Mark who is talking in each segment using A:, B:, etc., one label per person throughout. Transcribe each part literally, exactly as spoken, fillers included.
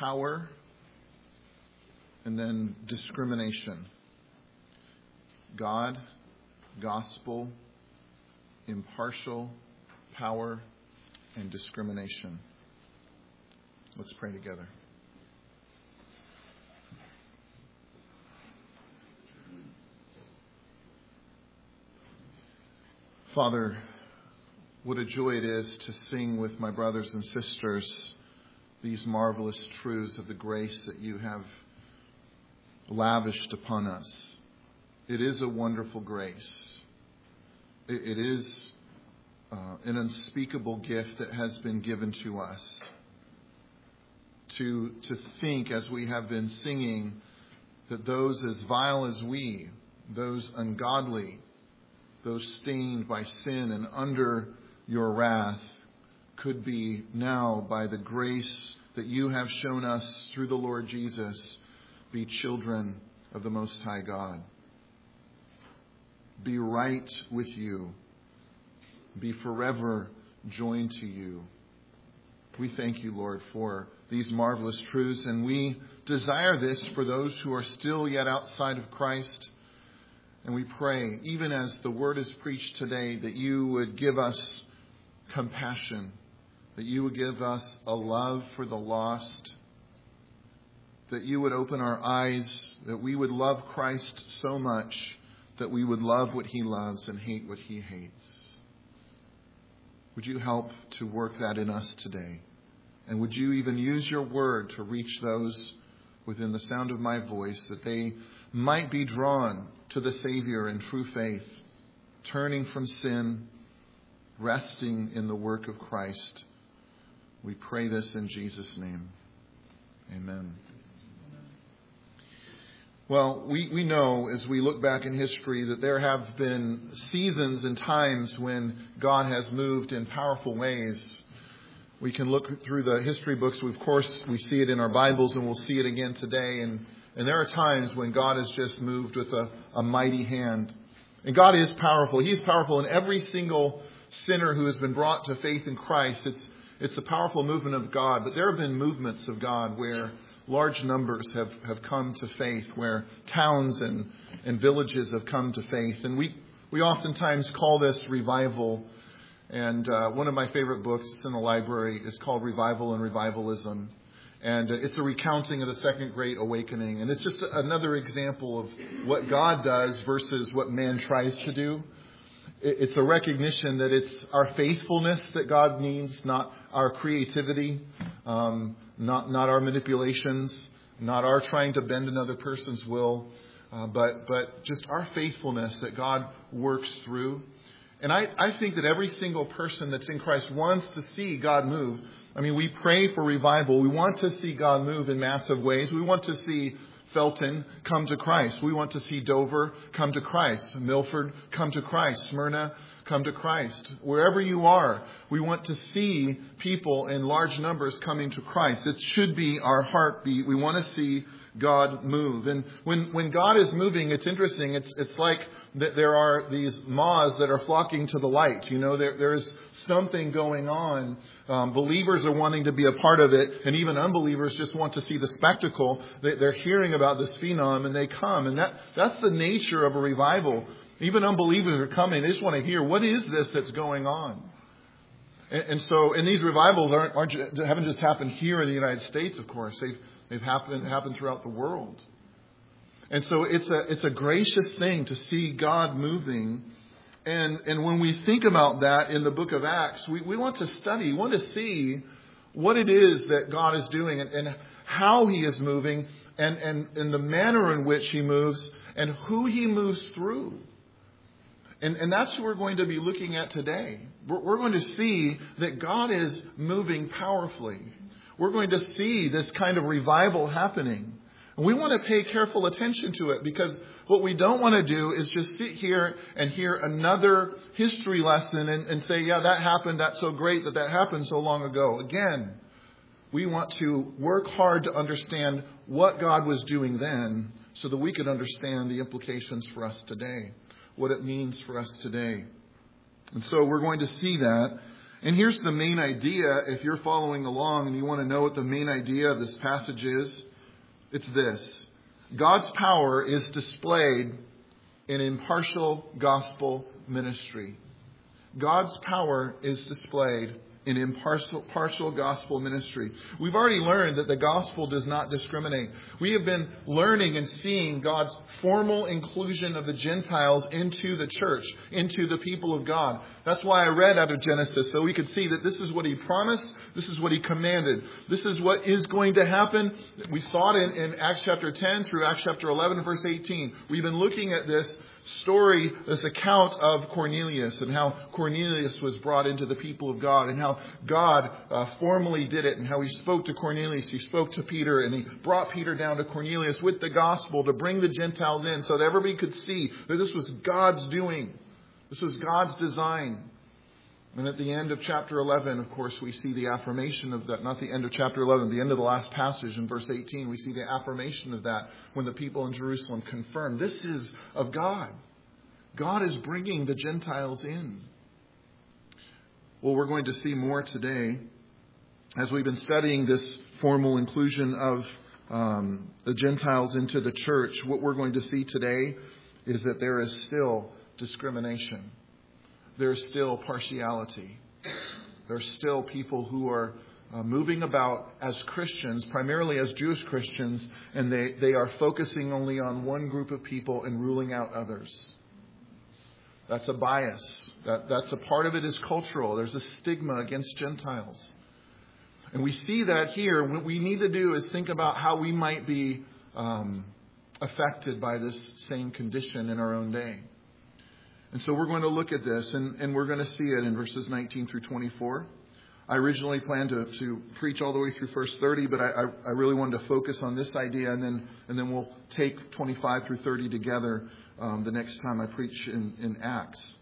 A: power, and then discrimination. God, gospel, impartial, power, and discrimination. Let's pray together. Father, what a joy it is to sing with my brothers and sisters these marvelous truths of the grace that you have lavished upon us. It is a wonderful grace. It is uh, an unspeakable gift that has been given to us. To, to think, as we have been singing, that those as vile as we, those ungodly, those stained by sin and under your wrath, could be now, by the grace that you have shown us through the Lord Jesus, be children of the Most High God. Be right with you. Be forever joined to you. We thank you, Lord, for these marvelous truths, and we desire this for those who are still yet outside of Christ. And we pray, even as the word is preached today, that you would give us compassion, that you would give us a love for the lost, that you would open our eyes, that we would love Christ so much that we would love what he loves and hate what he hates. Would you help to work that in us today? And would you even use your word to reach those within the sound of my voice, that they might be drawn to the Savior in true faith, turning from sin, resting in the work of Christ. We pray this in Jesus' name. Amen. Well, we, we know as we look back in history that there have been seasons and times when God has moved in powerful ways. We can look through the history books. Of course, we see it in our Bibles, and we'll see it again today. And, and there are times when God has just moved with a, a mighty hand. And God is powerful. He's powerful in every single sinner who has been brought to faith in Christ. It's, it's a powerful movement of God. But there have been movements of God where large numbers have, have come to faith, where towns and, and villages have come to faith. And we, we oftentimes call this revival. And uh, one of my favorite books, it's in the library, is called Revival and Revivalism. And uh, it's a recounting of the Second Great Awakening. And it's just another example of what God does versus what man tries to do. It's a recognition that it's our faithfulness that God needs, not our creativity, um, not not our manipulations, not our trying to bend another person's will, uh, but but just our faithfulness that God works through. And I, I think that every single person that's in Christ wants to see God move. I mean, we pray for revival. We want to see God move in massive ways. We want to see Felton come to Christ. We want to see Dover come to Christ. Milford come to Christ. Smyrna come to Christ. Wherever you are, we want to see people in large numbers coming to Christ. It should be our heartbeat. We want to see God move. And when, when God is moving, it's interesting. It's, it's like that there are these moths that are flocking to the light. You know, there, there's something going on. Um, believers are wanting to be a part of it. And even unbelievers just want to see the spectacle. They, they're hearing about this phenom and they come. And that, that's the nature of a revival. Even unbelievers are coming. They just want to hear, what is this that's going on? And, and so, and these revivals aren't, aren't haven't just happened here in the United States, of course. They've They've happened happened throughout the world. And so it's a it's a gracious thing to see God moving. And and when we think about that in the book of Acts, we, we want to study, we want to see what it is that God is doing and, and how he is moving and, and, and the manner in which he moves and who he moves through. And, and that's what we're going to be looking at today. We're, we're going to see that God is moving powerfully. We're going to see this kind of revival happening. And we want to pay careful attention to it, because what we don't want to do is just sit here and hear another history lesson and, and say, yeah, that happened. That's so great that that happened so long ago. Again, we want to work hard to understand what God was doing then so that we could understand the implications for us today, what it means for us today. And so we're going to see that. And here's the main idea. If you're following along and you want to know what the main idea of this passage is, it's this. God's power is displayed in impartial gospel ministry. God's power is displayed in impartial partial gospel ministry. We've already learned that the gospel does not discriminate. We have been learning and seeing God's formal inclusion of the Gentiles into the church, into the people of God. That's why I read out of Genesis, so we could see that this is what He promised, this is what He commanded, this is what is going to happen. We saw it in, in Acts chapter ten through Acts chapter eleven, verse eighteen. We've been looking at this story, this account of Cornelius and how Cornelius was brought into the people of God and how God uh, formally did it and how He spoke to Cornelius. He spoke to Peter and He brought Peter down to Cornelius with the gospel to bring the Gentiles in so that everybody could see that this was God's doing. This was God's design. And at the end of chapter eleven, of course, we see the affirmation of that. Not the end of chapter eleven, the end of the last passage in verse eighteen. We see the affirmation of that when the people in Jerusalem confirm this is of God. God is bringing the Gentiles in. Well, we're going to see more today as we've been studying this formal inclusion of um, the Gentiles into the church. What we're going to see today is that there is still discrimination. There's still partiality. There's still people who are uh, moving about as Christians, primarily as Jewish Christians, and they, they are focusing only on one group of people and ruling out others. That's a bias. That, that's a part of it is cultural. There's a stigma against Gentiles. And we see that here. What we need to do is think about how we might be um, affected by this same condition in our own day. And so we're going to look at this, and, and we're going to see it in verses nineteen through twenty-four. I originally planned to, to preach all the way through verse thirty, but I, I, I really wanted to focus on this idea, and then and then we'll take twenty-five through thirty together um, the next time I preach in, in Acts.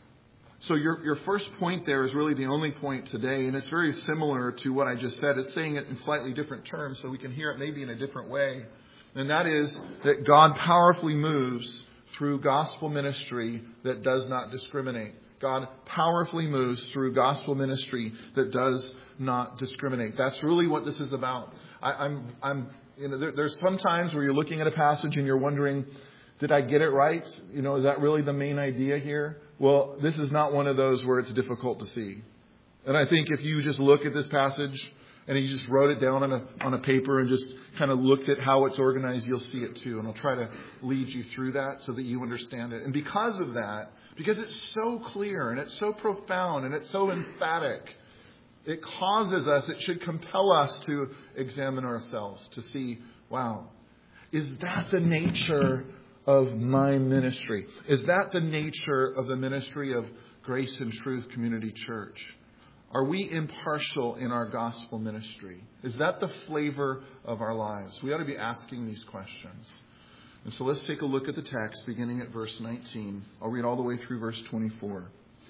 A: So your, your first point there is really the only point today, and it's very similar to what I just said. It's saying it in slightly different terms, so we can hear it maybe in a different way. And that is that God powerfully moves through gospel ministry that does not discriminate. God powerfully moves through gospel ministry that does not discriminate. That's really what this is about. I, I'm, I'm, you know, there, there's some times where you're looking at a passage and you're wondering, did I get it right? You know, is that really the main idea here? Well, this is not one of those where it's difficult to see. And I think if you just look at this passage and you just wrote it down on a on a paper and just kind of looked at how it's organized, you'll see it too. And I'll try to lead you through that so that you understand it. And because of that, because it's so clear and it's so profound and it's so emphatic, it causes us, it should compel us to examine ourselves, to see, wow, is that the nature of my ministry? Is that the nature of the ministry of Grace and Truth Community Church? Are we impartial in our gospel ministry? Is that the flavor of our lives? We ought to be asking these questions. And so let's take a look at the text beginning at verse nineteen. I'll read all the way through verse twenty-four.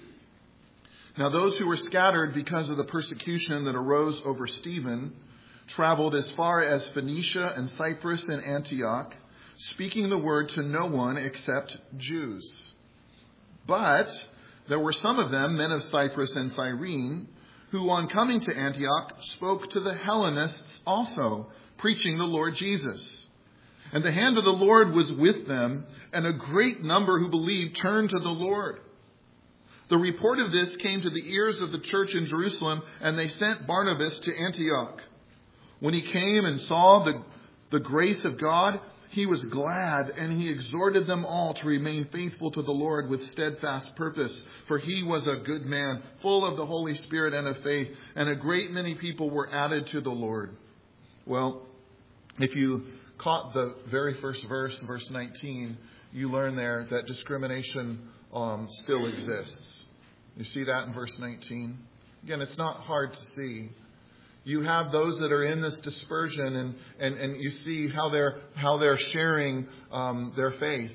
A: Now those who were scattered because of the persecution that arose over Stephen traveled as far as Phoenicia and Cyprus and Antioch, speaking the word to no one except Jews. But there were some of them, men of Cyprus and Cyrene, who on coming to Antioch spoke to the Hellenists also, preaching the Lord Jesus. And the hand of the Lord was with them, and a great number who believed turned to the Lord. The report of this came to the ears of the church in Jerusalem, and they sent Barnabas to Antioch. When he came and saw the, the grace of God, he was glad, and he exhorted them all to remain faithful to the Lord with steadfast purpose. For he was a good man, full of the Holy Spirit and of faith, and a great many people were added to the Lord. Well, if you caught the very first verse, verse nineteen, you learn there that discrimination um, still exists. You see that in verse nineteen? Again, it's not hard to see. You have those that are in this dispersion, and, and, and you see how they're how they're sharing um, their faith.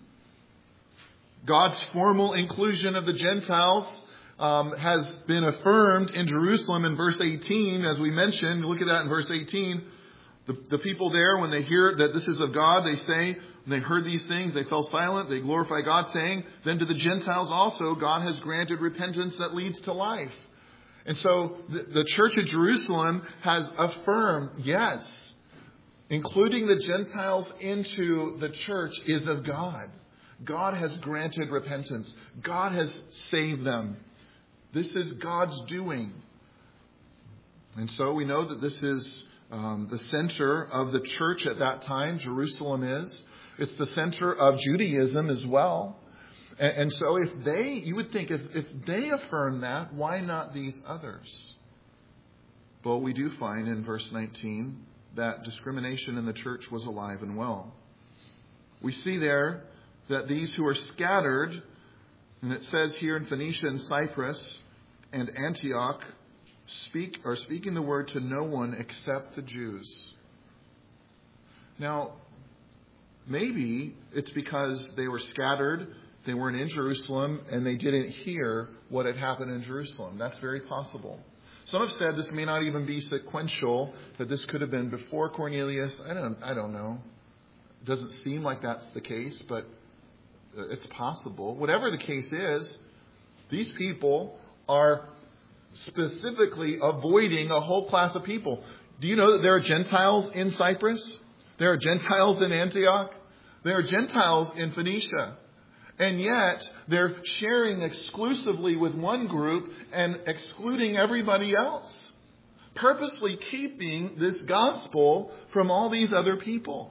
A: God's formal inclusion of the Gentiles um, has been affirmed in Jerusalem in verse eighteen, as we mentioned. Look at that in verse eighteen. The, the people there, when they hear that this is of God, they say, when they heard these things, they fell silent. They glorify God, saying, then to the Gentiles also God has granted repentance that leads to life. And so the, the church of Jerusalem has affirmed, yes, including the Gentiles into the church is of God. God has granted repentance. God has saved them. This is God's doing. And so we know that this is um, the center of the church at that time. Jerusalem is. It's the center of Judaism as well. And, and so if they, you would think if, if they affirm that, why not these others? Well, we do find in verse nineteen that discrimination in the church was alive and well. We see there that these who are scattered, and it says here in Phoenicia and Cyprus and Antioch, speak are speaking the word to no one except the Jews. Now, maybe it's because they were scattered, they weren't in Jerusalem, and they didn't hear what had happened in Jerusalem. That's very possible. Some have said this may not even be sequential, that this could have been before Cornelius. I don't, I don't know. It doesn't seem like that's the case, but it's possible. Whatever the case is, these people are specifically avoiding a whole class of people. Do you know that there are Gentiles in Cyprus? There are Gentiles in Antioch. There are Gentiles in Phoenicia. And yet, they're sharing exclusively with one group and excluding everybody else. Purposely keeping this gospel from all these other people.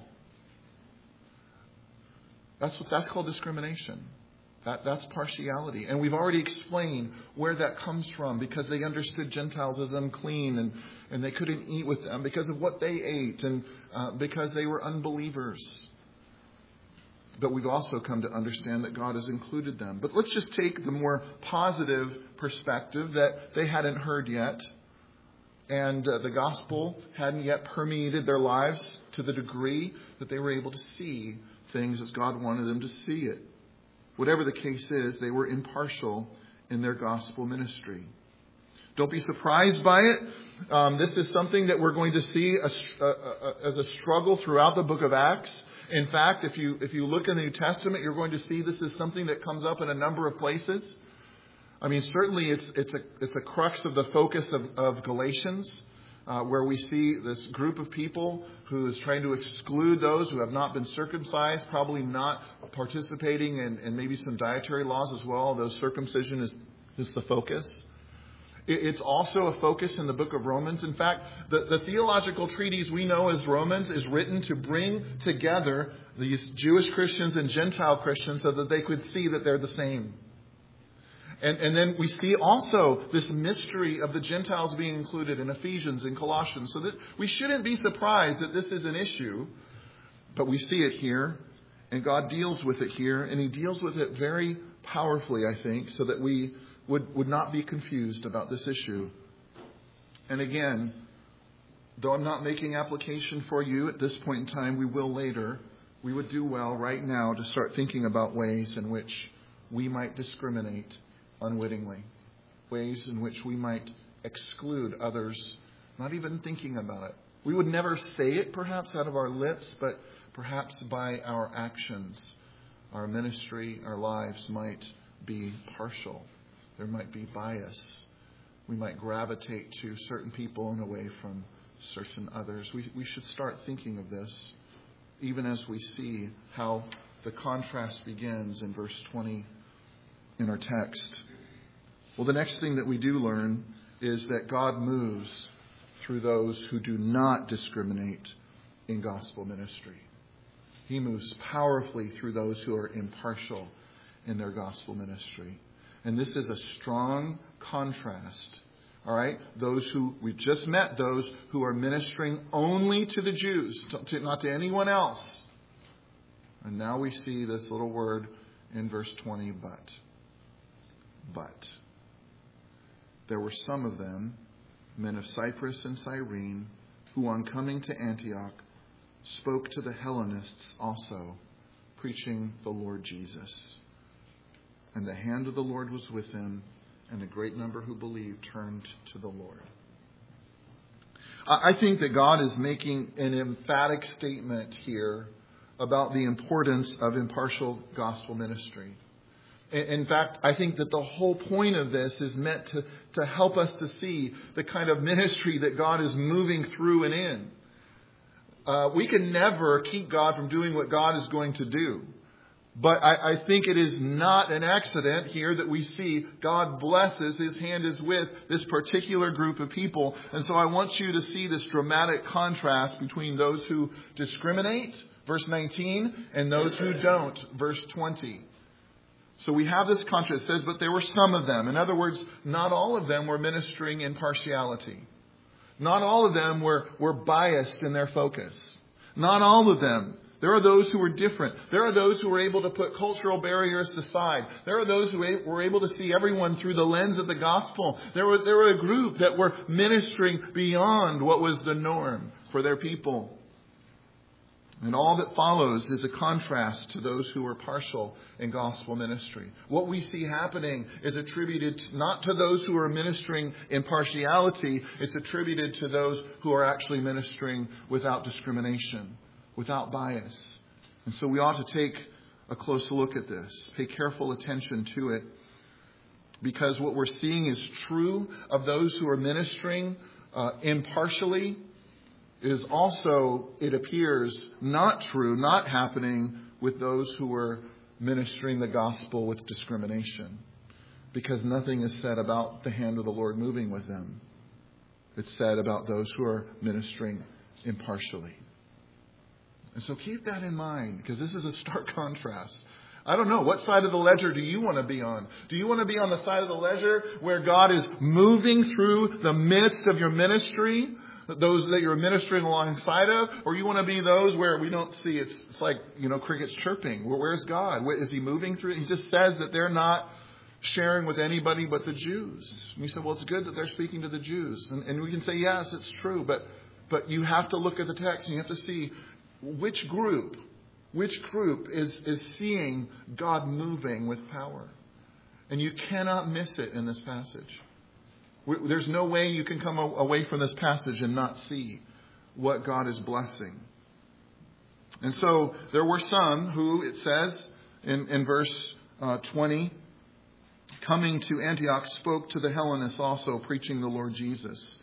A: That's what that's called discrimination. That, that's partiality. And we've already explained where that comes from, because they understood Gentiles as unclean and, and they couldn't eat with them because of what they ate and uh, because they were unbelievers. But we've also come to understand that God has included them. But let's just take the more positive perspective that they hadn't heard yet. And uh, the gospel hadn't yet permeated their lives to the degree that they were able to see things as God wanted them to see it. Whatever the case is, they were impartial in their gospel ministry. Don't be surprised by it. Um, this is something that we're going to see a, a, a, as a struggle throughout the book of Acts. In fact, if you if you look in the New Testament, you're going to see this is something that comes up in a number of places. I mean, certainly it's it's a it's a crux of the focus of, of Galatians, uh, where we see this group of people who is trying to exclude those who have not been circumcised, probably not participating in, in maybe some dietary laws as well, though circumcision is, is the focus. It's also a focus in the book of Romans. In fact, the, the theological treatise we know as Romans is written to bring together these Jewish Christians and Gentile Christians so that they could see that they're the same. And, and then we see also this mystery of the Gentiles being included in Ephesians and Colossians. So that we shouldn't be surprised that this is an issue, but we see it here, and God deals with it here, and He deals with it very powerfully, I think, so that we would, would not be confused about this issue. And again, though I'm not making application for you at this point in time, we will later, we would do well right now to start thinking about ways in which we might discriminate unwittingly, ways in which we might exclude others, not even thinking about it. We would never say it perhaps out of our lips, but perhaps by our actions, our ministry, our lives might be partial. There might be bias. We might gravitate to certain people and away from certain others. We, we should start thinking of this, even as we see how the contrast begins in verse twenty in our text. Well, the next thing that we do learn is that God moves through those who do not discriminate in gospel ministry. He moves powerfully through those who are impartial in their gospel ministry. And this is a strong contrast. All right? Those who, we just met those who are ministering only to the Jews, to, not to anyone else. And now we see this little word in verse twenty, but. But. There were some of them, men of Cyprus and Cyrene, who on coming to Antioch spoke to the Hellenists also, preaching the Lord Jesus. And the hand of the Lord was with them, and a great number who believed turned to the Lord. I think that God is making an emphatic statement here about the importance of impartial gospel ministry. In fact, I think that the whole point of this is meant to, to help us to see the kind of ministry that God is moving through and in. Uh, we can never keep God from doing what God is going to do. But I, I think it is not an accident here that we see God blesses, His hand is with this particular group of people. And so I want you to see this dramatic contrast between those who discriminate, verse nineteen, and those who don't, verse twenty. So we have this contrast. It says, but there were some of them. In other words, not all of them were ministering in partiality. Not all of them were, were biased in their focus. Not all of them. There are those who were different. There are those who were able to put cultural barriers aside. There are those who were able to see everyone through the lens of the gospel. There were, there were a group that were ministering beyond what was the norm for their people. And all that follows is a contrast to those who were partial in gospel ministry. What we see happening is attributed not to those who are ministering in partiality. It's attributed to those who are actually ministering without discrimination, without bias. And so we ought to take a close look at this. Pay careful attention to it. Because what we're seeing is true of those who are ministering uh, impartially. Is also, it appears, not true, not happening with those who are ministering the gospel with discrimination. Because nothing is said about the hand of the Lord moving with them. It's said about those who are ministering impartially. And so keep that in mind, because this is a stark contrast. I don't know, what side of the ledger do you want to be on? Do you want to be on the side of the ledger where God is moving through the midst of your ministry? Those that you're ministering alongside of, or you want to be those where we don't see it's, it's like, you know, crickets chirping. Well, where's God? Where, is He moving through? He just says that they're not sharing with anybody but the Jews. And you say, well, it's good that they're speaking to the Jews. And, and we can say, yes, it's true. But but you have to look at the text and you have to see which group, which group is, is seeing God moving with power. And you cannot miss it in this passage. There's no way you can come away from this passage and not see what God is blessing. And so there were some who, it says in, in verse uh, twenty, coming to Antioch, spoke to the Hellenists also, preaching the Lord Jesus.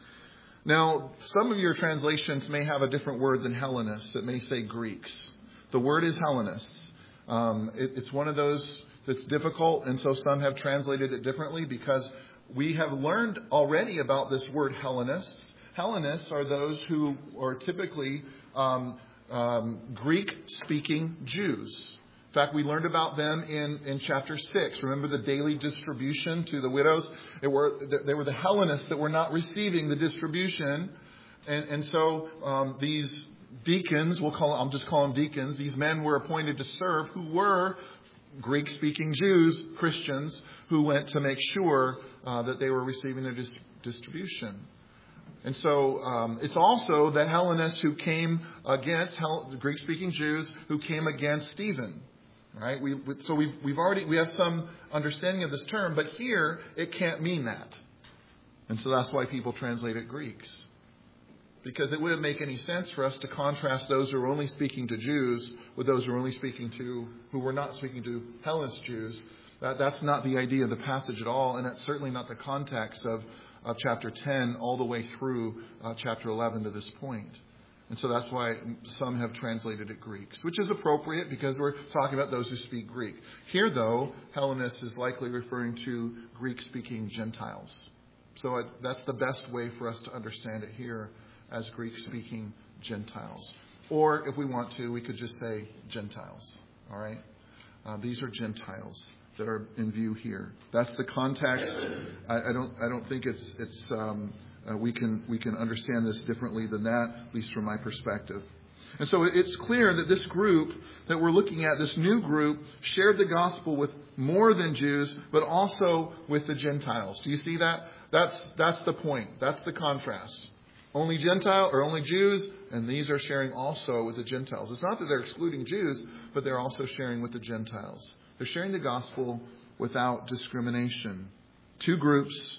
A: Now, some of your translations may have a different word than Hellenists. It may say Greeks. The word is Hellenists. Um, it, it's one of those that's difficult, and so some have translated it differently because we have learned already about this word Hellenists. Hellenists are those who are typically um, um, Greek-speaking Jews. In fact, we learned about them in, in chapter six. Remember the daily distribution to the widows? They were, they were the Hellenists that were not receiving the distribution. And, and so um, these deacons, we'll call, I'll just call them deacons, these men were appointed to serve who were Greek-speaking Jews, Christians, who went to make sure uh, that they were receiving their dis- distribution. And so um, it's also the Hellenists who came against Hell- Greek-speaking Jews who came against Stephen. Right? We, so we've, we've already we have some understanding of this term, but here it can't mean that. And so that's why people translate it Greeks. Because it wouldn't make any sense for us to contrast those who are only speaking to Jews with those who are only speaking to, who were not speaking to Hellenist Jews. That, that's not the idea of the passage at all, and that's certainly not the context of, of chapter ten all the way through uh, chapter eleven to this point. And so that's why some have translated it Greeks, which is appropriate because we're talking about those who speak Greek. Here, though, Hellenist is likely referring to Greek-speaking Gentiles. So that's the best way for us to understand it here, as Greek-speaking Gentiles. Or, if we want to, we could just say Gentiles. All right? Uh, these are Gentiles that are in view here. That's the context. I, I don't. I don't think it's. It's. Um, uh, we can. We can understand this differently than that, at least from my perspective. And so it's clear that this group that we're looking at, this new group, shared the gospel with more than Jews, but also with the Gentiles. Do you see that? That's that's the point. That's the contrast. Only Gentile or only Jews, and these are sharing also with the Gentiles. It's not that they're excluding Jews, but they're also sharing with the Gentiles. They're sharing the gospel without discrimination. Two groups,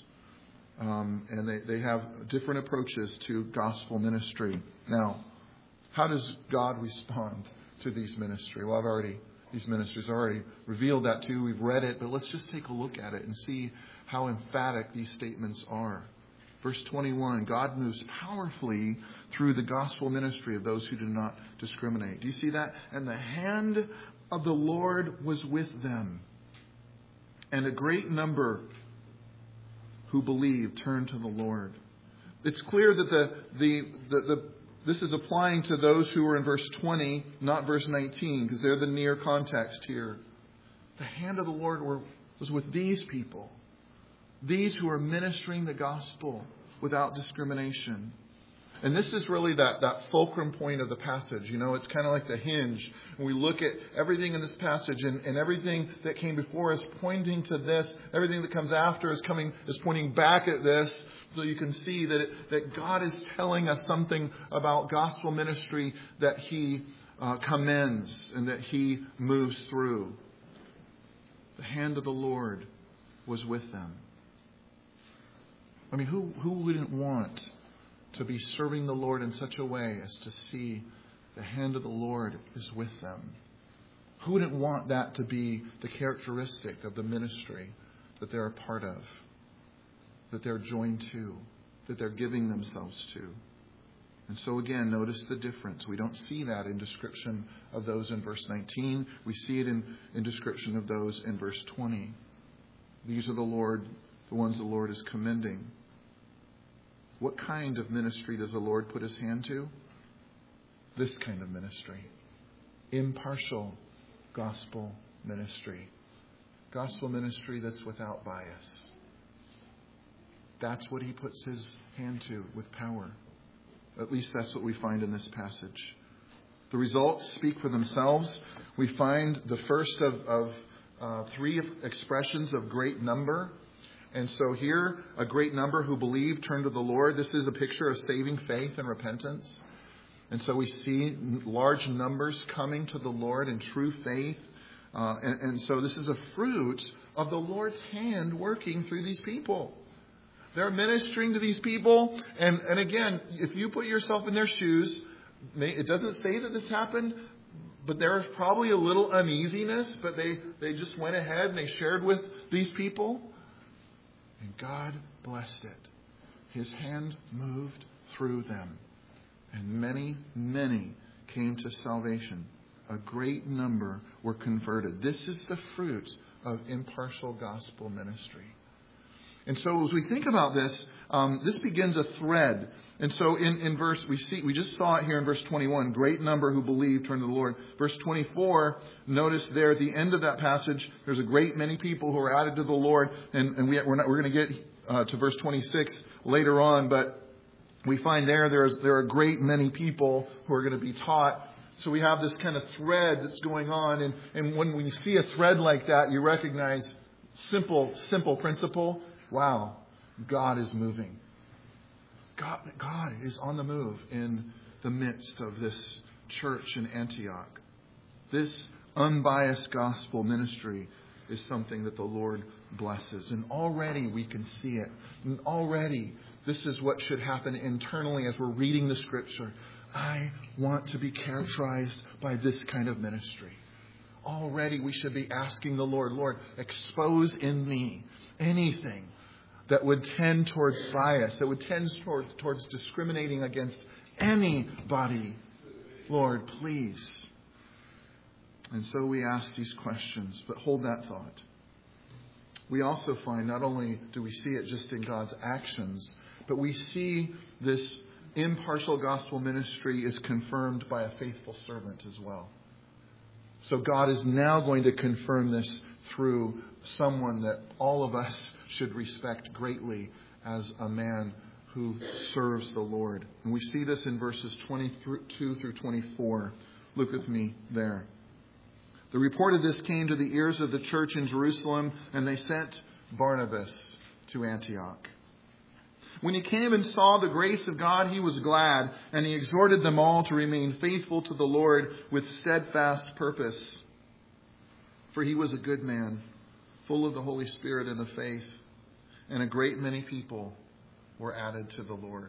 A: um, and they, they have different approaches to gospel ministry. Now, how does God respond to these ministry? Well, I've already these ministries. I already revealed that to you. We've read it, but let's just take a look at it and see how emphatic these statements are. Verse twenty-one, God moves powerfully through the gospel ministry of those who do not discriminate. Do you see that? And the hand of the Lord was with them. And a great number who believed turned to the Lord. It's clear that the, the, the, the this is applying to those who were in verse twenty, not verse nineteen, because they're the near context here. The hand of the Lord were, was with these people. These who are ministering the gospel without discrimination. And this is really that, that fulcrum point of the passage. You know, it's kind of like the hinge. When we look at everything in this passage and, and everything that came before is pointing to this. Everything that comes after is coming is pointing back at this. So you can see that it, that God is telling us something about gospel ministry that He uh, commends and that He moves through. The hand of the Lord was with them. I mean, who, who wouldn't want to be serving the Lord in such a way as to see the hand of the Lord is with them? Who wouldn't want that to be the characteristic of the ministry that they're a part of, that they're joined to, that they're giving themselves to? And so again, notice the difference. We don't see that in description of those in verse nineteen. We see it in, in description of those in verse twenty. These are the Lord, the ones the Lord is commending. What kind of ministry does the Lord put His hand to? This kind of ministry. Impartial gospel ministry. Gospel ministry that's without bias. That's what He puts His hand to with power. At least that's what we find in this passage. The results speak for themselves. We find the first of, of uh, three expressions of great number. And so here, a great number who believe turned to the Lord. This is a picture of saving faith and repentance. And so we see large numbers coming to the Lord in true faith. Uh, and, and so this is a fruit of the Lord's hand working through these people. They're ministering to these people. And, and again, if you put yourself in their shoes, it doesn't say that this happened, but there was probably a little uneasiness. But they, they just went ahead and they shared with these people. And God blessed it. His hand moved through them. And many, many came to salvation. A great number were converted. This is the fruit of impartial gospel ministry. And so as we think about this, um, this begins a thread. And so in, in verse, we see, we just saw it here in verse twenty-one, great number who believed turned to the Lord. Verse twenty-four, notice there at the end of that passage, there's a great many people who are added to the Lord. And, and we, we're not, we're going to get uh, to verse twenty-six later on, but we find there, there's, there are a great many people who are going to be taught. So we have this kind of thread that's going on. And, and when we see a thread like that, you recognize simple, simple principle. Wow, God is moving. God, God is on the move in the midst of this church in Antioch. This unbiased gospel ministry is something that the Lord blesses. And already we can see it. And already this is what should happen internally as we're reading the Scripture. I want to be characterized by this kind of ministry. Already we should be asking the Lord, Lord, expose in me anything that would tend towards bias, that would tend towards, towards discriminating against anybody. Lord, please. And so we ask these questions, but hold that thought. We also find not only do we see it just in God's actions, but we see this impartial gospel ministry is confirmed by a faithful servant as well. So God is now going to confirm this through someone that all of us should respect greatly as a man who serves the Lord. And we see this in verses twenty-two through twenty-four. Look with me there. The report of this came to the ears of the church in Jerusalem, and they sent Barnabas to Antioch. When he came and saw the grace of God, he was glad, and he exhorted them all to remain faithful to the Lord with steadfast purpose. For he was a good man, full of the Holy Spirit and of faith, and a great many people were added to the Lord.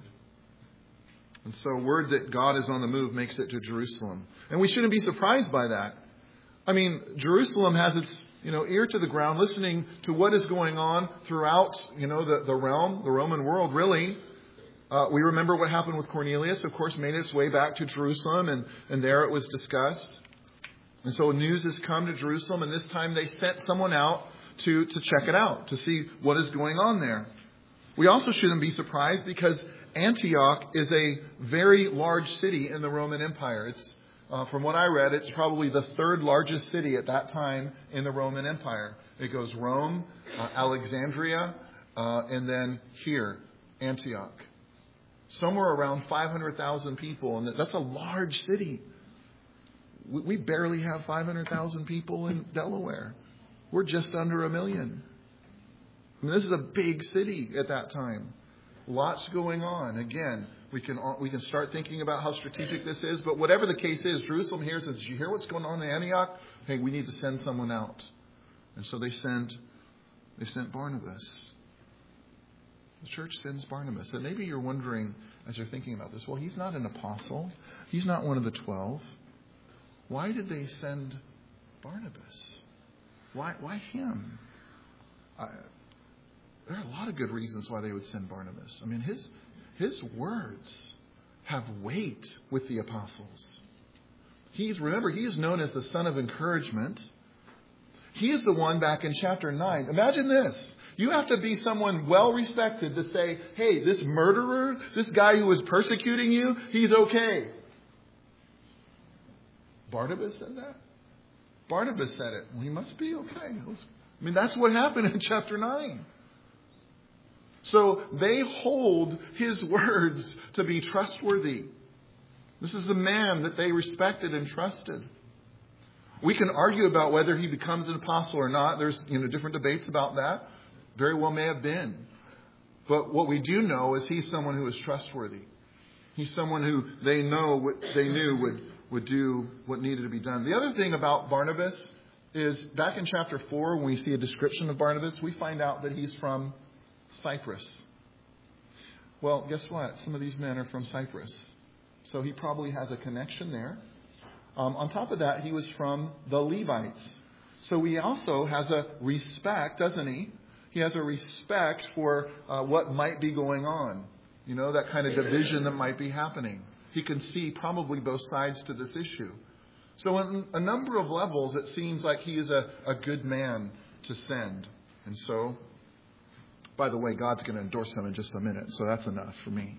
A: And so word that God is on the move makes it to Jerusalem. And we shouldn't be surprised by that. I mean, Jerusalem has its, you know, ear to the ground, listening to what is going on throughout, you know, the, the realm, the Roman world, really. Uh, we remember what happened with Cornelius, of course, made its way back to Jerusalem, and, and there it was discussed. And so news has come to Jerusalem, and this time they sent someone out to, to check it out, to see what is going on there. We also shouldn't be surprised because Antioch is a very large city in the Roman Empire. It's Uh, from what I read, it's probably the third largest city at that time in the Roman Empire. It goes Rome, uh, Alexandria, uh, and then here, Antioch. Somewhere around five hundred thousand people, and that's a large city. We, we barely have five hundred thousand people in Delaware. We're just under a million. I mean, this is a big city at that time. Lots going on. Again, we can we can start thinking about how strategic this is. But whatever the case is, Jerusalem hears, did you hear what's going on in Antioch? Hey, we need to send someone out. And so they send they sent Barnabas. The church sends Barnabas. And maybe you're wondering, as you're thinking about this, well, he's not an apostle. He's not one of the twelve. Why did they send Barnabas? Why why him? I, there are a lot of good reasons why they would send Barnabas. I mean, his his words have weight with the apostles. He's, remember, he is known as the son of encouragement. He is the one back in chapter nine. Imagine this. You have to be someone well-respected to say, hey, this murderer, this guy who was persecuting you, he's okay. Barnabas said that? Barnabas said it. Well, he must be okay. I mean, that's what happened in chapter nine. So they hold his words to be trustworthy. This is the man that they respected and trusted. We can argue about whether he becomes an apostle or not. There's, you know, different debates about that. Very well may have been. But what we do know is he's someone who is trustworthy. He's someone who they know what they knew would, would do what needed to be done. The other thing about Barnabas is back in chapter four, when we see a description of Barnabas, we find out that he's from Cyprus. Well, guess what? Some of these men are from Cyprus. So he probably has a connection there. Um, on top of that, he was from the Levites. So he also has a respect, doesn't he? He has a respect for uh, what might be going on. You know, that kind of division that might be happening. He can see probably both sides to this issue. So on a number of levels, it seems like he is a, a good man to send. And so, by the way, God's going to endorse him in just a minute. So that's enough for me.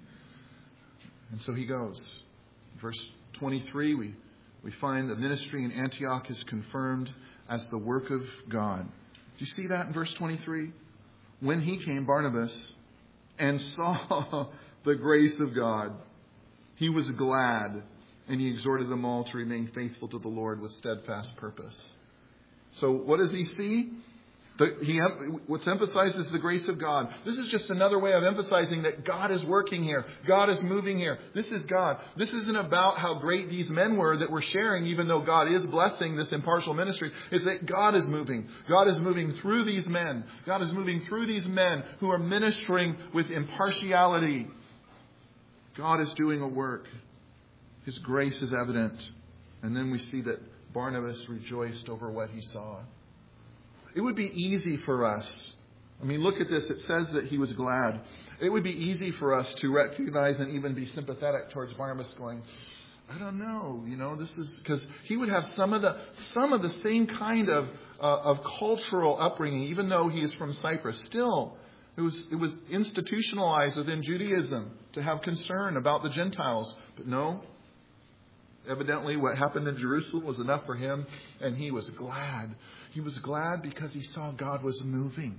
A: And so he goes. Verse twenty-three, we, we find the ministry in Antioch is confirmed as the work of God. Do you see that in verse twenty-three? When he came, Barnabas, and saw the grace of God, he was glad, and he exhorted them all to remain faithful to the Lord with steadfast purpose. So what does he see? The, he, what's emphasized is the grace of God. This is just another way of emphasizing that God is working here. God is moving here. This is God. This isn't about how great these men were that we're sharing, even though God is blessing this impartial ministry. It's that God is moving. God is moving through these men. God is moving through these men who are ministering with impartiality. God is doing a work. His grace is evident. And then we see that Barnabas rejoiced over what he saw. It would be easy for us. I mean, look at this. It says that he was glad. It would be easy for us to recognize and even be sympathetic towards Barnabas going, I don't know, you know, this is because he would have some of the some of the same kind of uh, of cultural upbringing, even though he is from Cyprus. Still, it was it was institutionalized within Judaism to have concern about the Gentiles. But no, evidently what happened in Jerusalem was enough for him, and he was glad. He was glad because he saw God was moving.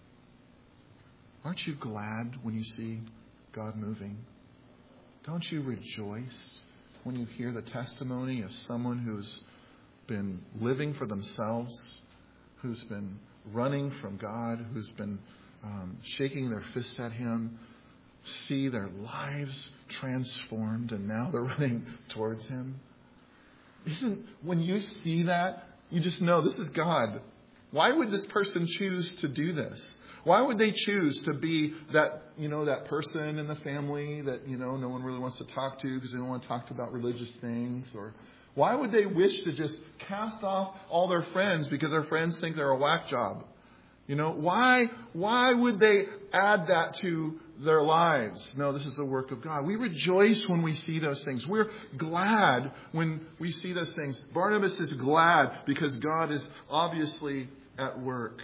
A: Aren't you glad when you see God moving? Don't you rejoice when you hear the testimony of someone who's been living for themselves, who's been running from God, who's been um, shaking their fists at Him, see their lives transformed, and now they're running towards Him? Isn't, when you see that, you just know this is God. Why would this person choose to do this? Why would they choose to be that, you know, that person in the family that, you know, no one really wants to talk to because they don't want to talk about religious things? Or Why would they wish to just cast off all their friends because their friends think they're a whack job? You know, why, why would they add that to their lives? No, this is the work of God. We rejoice when we see those things. We're glad when we see those things. Barnabas is glad because God is obviously at work.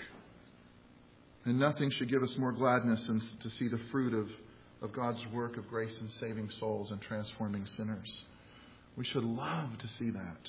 A: And nothing should give us more gladness than to see the fruit of, of God's work of grace in saving souls and transforming sinners. We should love to see that.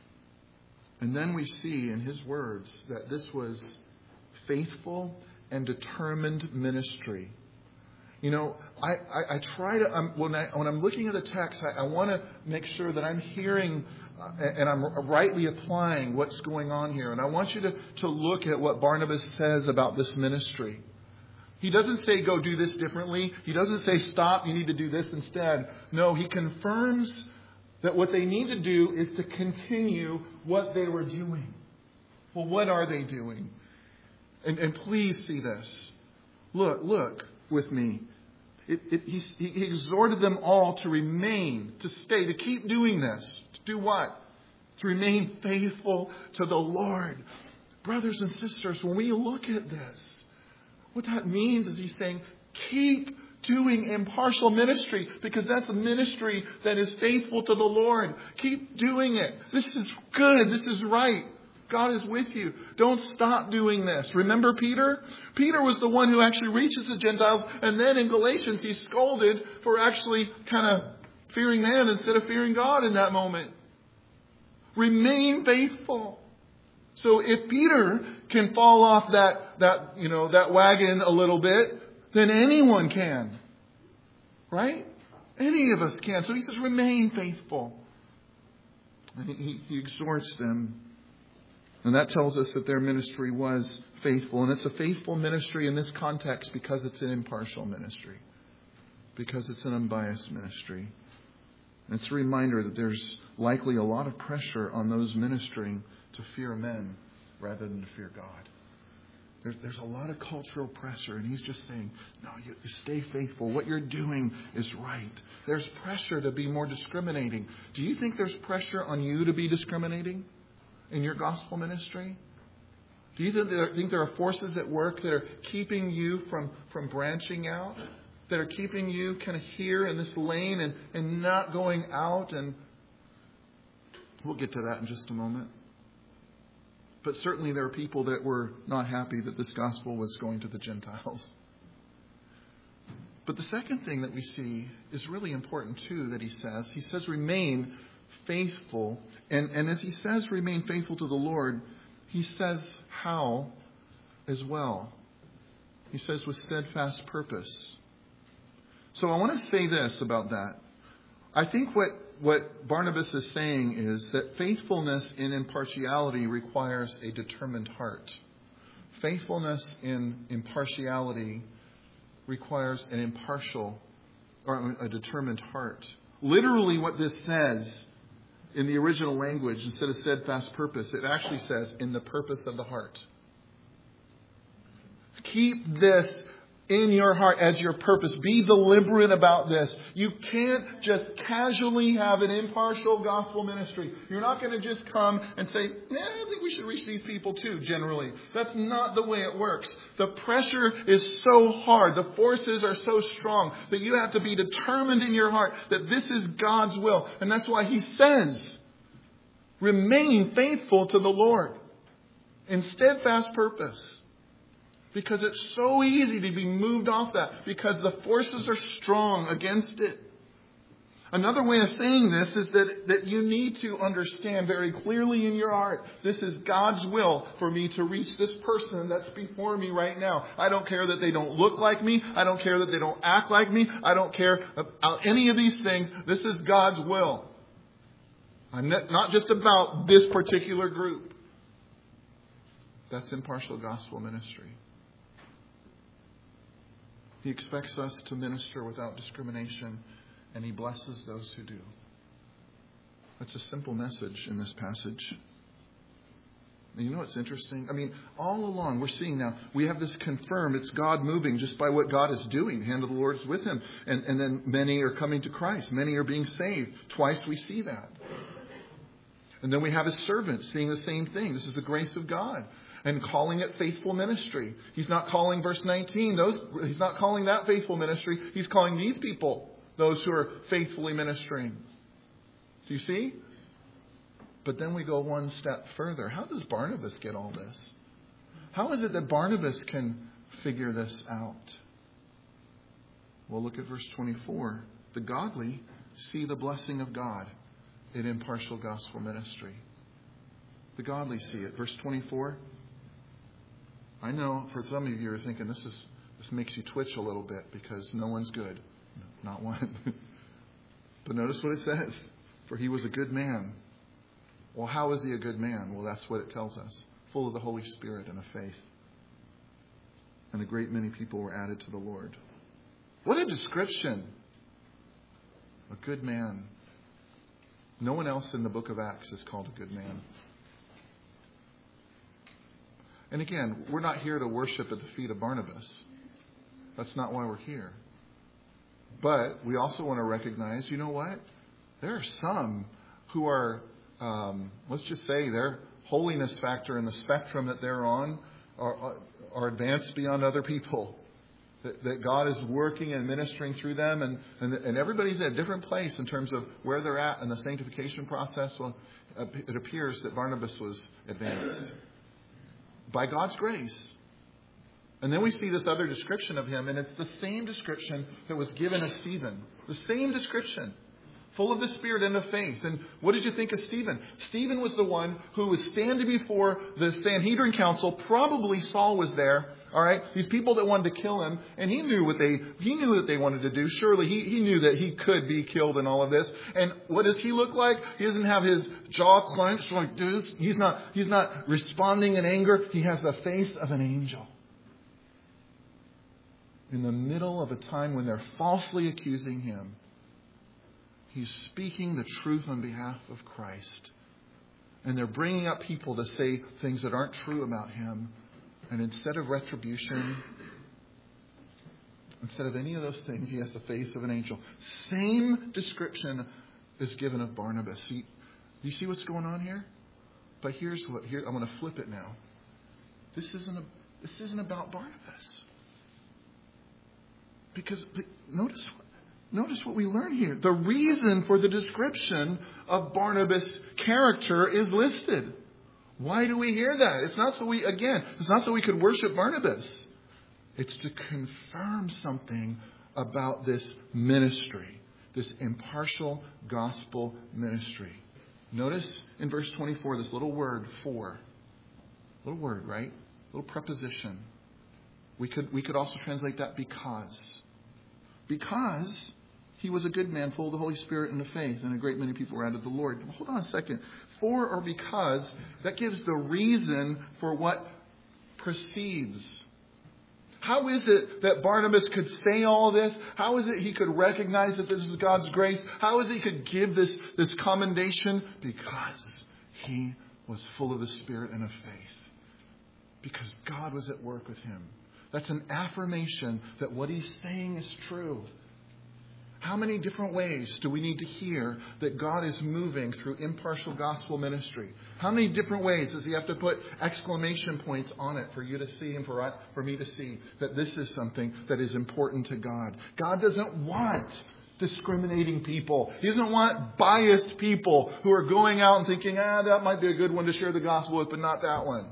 A: And then we see in his words that this was faithful and determined ministry. You know, I, I, I try to, um, when, I, when I'm looking at the text, I, I want to make sure that I'm hearing uh, and I'm rightly applying what's going on here. And I want you to, to look at what Barnabas says about this ministry. He doesn't say go do this differently. He doesn't say stop, you need to do this instead. No, he confirms that what they need to do is to continue what they were doing. Well, what are they doing? And, and please see this. Look, look with me. It, it, he, he exhorted them all to remain, to stay, to keep doing this. To do what? To remain faithful to the Lord. Brothers and sisters, when we look at this, what that means is he's saying, keep doing impartial ministry, because that's a ministry that is faithful to the Lord. Keep doing it. This is good. This is right. God is with you. Don't stop doing this. Remember Peter? Peter was the one who actually reaches the Gentiles. And then in Galatians, he's scolded for actually kind of fearing man instead of fearing God in that moment. Remain faithful. So if Peter can fall off that, that, you know, that wagon a little bit, then anyone can. Right? Any of us can. So he says, remain faithful. And he, he exhorts them. And that tells us that their ministry was faithful. And it's a faithful ministry in this context because it's an impartial ministry. Because it's an unbiased ministry. And it's a reminder that there's likely a lot of pressure on those ministering to fear men rather than to fear God. There's, there's a lot of cultural pressure, and he's just saying, no, you stay faithful. What you're doing is right. There's pressure to be more discriminating. Do you think there's pressure on you to be discriminating in your gospel ministry? Do you think there, think there are forces at work that are keeping you from, from branching out? That are keeping you kind of here in this lane and, and not going out? And we'll get to that in just a moment. But certainly there are people that were not happy that this gospel was going to the Gentiles. But the second thing that we see is really important too that he says. He says remain faithful. And, and as he says remain faithful to the Lord, he says how as well. He says with steadfast purpose. So I want to say this about that. I think what What Barnabas is saying is that faithfulness in impartiality requires a determined heart. Faithfulness in impartiality requires an impartial or a determined heart. Literally what this says in the original language, instead of steadfast purpose, it actually says in the purpose of the heart. Keep this in your heart as your purpose. Be deliberate about this. You can't just casually have an impartial gospel ministry. You're not going to just come and say, yeah, I think we should reach these people too, generally. That's not the way it works. The pressure is so hard. The forces are so strong that you have to be determined in your heart that this is God's will. And that's why he says, remain faithful to the Lord in steadfast purpose. Because it's so easy to be moved off that. Because the forces are strong against it. Another way of saying this is that, that you need to understand very clearly in your heart, this is God's will for me to reach this person that's before me right now. I don't care that they don't look like me. I don't care that they don't act like me. I don't care about any of these things. This is God's will. I'm not just about this particular group. That's impartial gospel ministry. He expects us to minister without discrimination, and he blesses those who do. That's a simple message in this passage. And you know what's interesting? I mean, all along we're seeing now, we have this confirmed, it's God moving just by what God is doing. The hand of the Lord is with him. And, and then many are coming to Christ. Many are being saved. Twice we see that. And then we have his servants seeing the same thing. This is the grace of God. And calling it faithful ministry. He's not calling verse nineteen, those, he's not calling that faithful ministry. He's calling these people those who are faithfully ministering. Do you see? But then we go one step further. How does Barnabas get all this? How is it that Barnabas can figure this out? Well, look at verse twenty-four. The godly see the blessing of God in impartial gospel ministry. The godly see it. Verse twenty-four. I know for some of you are thinking this is this makes you twitch a little bit because no one's good. Not one. But notice what it says. For he was a good man. Well, how is he a good man? Well, that's what it tells us. Full of the Holy Spirit and of faith. And a great many people were added to the Lord. What a description. A good man. No one else in the book of Acts is called a good man. And again, we're not here to worship at the feet of Barnabas. That's not why we're here. But we also want to recognize, you know what? There are some who are, um, let's just say their holiness factor in the spectrum that they're on are, are advanced beyond other people. That, that God is working and ministering through them. And, and, and everybody's at a different place in terms of where they're at in the sanctification process. Well, it appears that Barnabas was advanced. By God's grace. And then we see this other description of him, and it's the same description that was given of Stephen. The same description. Full of the Spirit and of faith. And what did you think of Stephen? Stephen was the one who was standing before the Sanhedrin council. Probably Saul was there. All right. These people that wanted to kill him. And he knew what they, he knew what they wanted to do. Surely he, he knew that he could be killed in all of this. And what does he look like? He doesn't have his jaw clenched like this. He's not, he's not responding in anger. He has the face of an angel. In the middle of a time when they're falsely accusing him, he's speaking the truth on behalf of Christ. And they're bringing up people to say things that aren't true about him. And instead of retribution, instead of any of those things, he has the face of an angel. Same description is given of Barnabas. See, you see what's going on here? But here's what, here, I'm going to flip it now. This isn't, a, this isn't about Barnabas. Because notice what, Notice what we learn here. The reason for the description of Barnabas' character is listed. Why do we hear that? It's not so we, again, it's not so we could worship Barnabas. It's to confirm something about this ministry, this impartial gospel ministry. Notice in verse twenty-four, this little word, for. Little word, right? Little preposition. We could, we could also translate that because. Because he was a good man, full of the Holy Spirit and of faith, and a great many people were added to the Lord. Hold on a second. For or because, that gives the reason for what precedes. How is it that Barnabas could say all this? How is it he could recognize that this is God's grace? How is it he could give this, this commendation? Because he was full of the Spirit and of faith. Because God was at work with him. That's an affirmation that what he's saying is true. How many different ways do we need to hear that God is moving through impartial gospel ministry? How many different ways does he have to put exclamation points on it for you to see and for, for me to see that this is something that is important to God? God doesn't want discriminating people. He doesn't want biased people who are going out and thinking, ah, that might be a good one to share the gospel with, but not that one.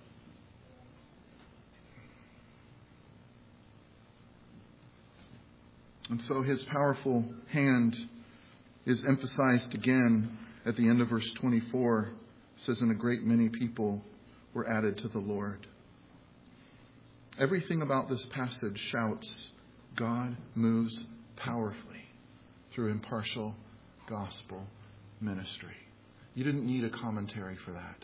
A: And so his powerful hand is emphasized again at the end of verse twenty-four. It says, and a great many people were added to the Lord. Everything about this passage shouts, God moves powerfully through impartial gospel ministry. You didn't need a commentary for that.